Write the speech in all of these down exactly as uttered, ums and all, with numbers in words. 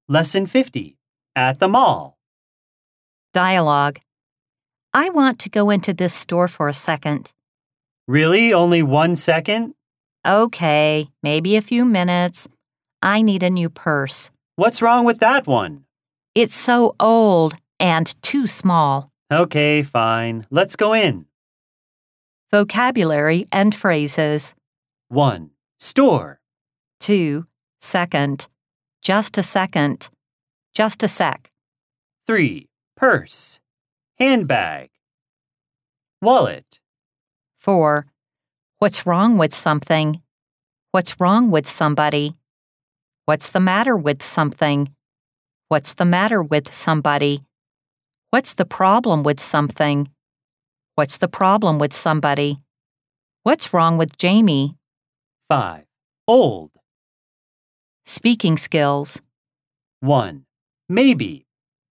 Lesson fifty. At the mall. Dialogue. I want to go into this store for a second. Really? Only one second? Okay, maybe a few minutes. I need a new purse. What's wrong with that one? It's so old and too small. Okay, fine. Let's go in. Vocabulary and phrases. one. Store. two. Second. Just a second. Just a sec. three. Purse. Handbag. Wallet. four. What's wrong with something? What's wrong with somebody? What's the matter with something? What's the matter with somebody? What's the problem with something? What's the problem with somebody? What's wrong with Jamie? five. Old. Speaking skills. one. Maybe.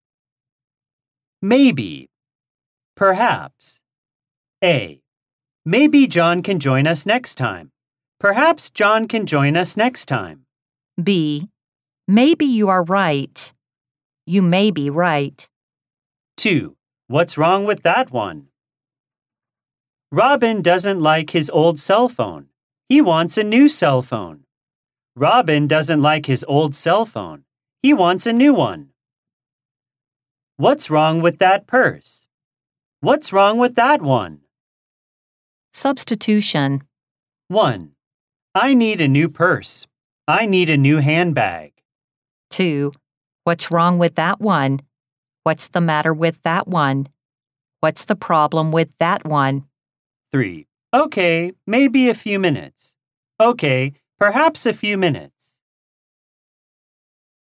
Maybe. Perhaps. A. Maybe John can join us next time. Perhaps John can join us next time. B. Maybe you are right. You may be right. two. What's wrong with that one? Robin doesn't like his old cell phone. He wants a new cell phone. Robin doesn't like his old cell phone. He wants a new one. What's wrong with that purse? What's wrong with that one? Substitution. one. I need a new purse. I need a new handbag. two. What's wrong with that one? What's the matter with that one? What's the problem with that one? three. Okay, maybe a few minutes. Okay, perhaps a few minutes.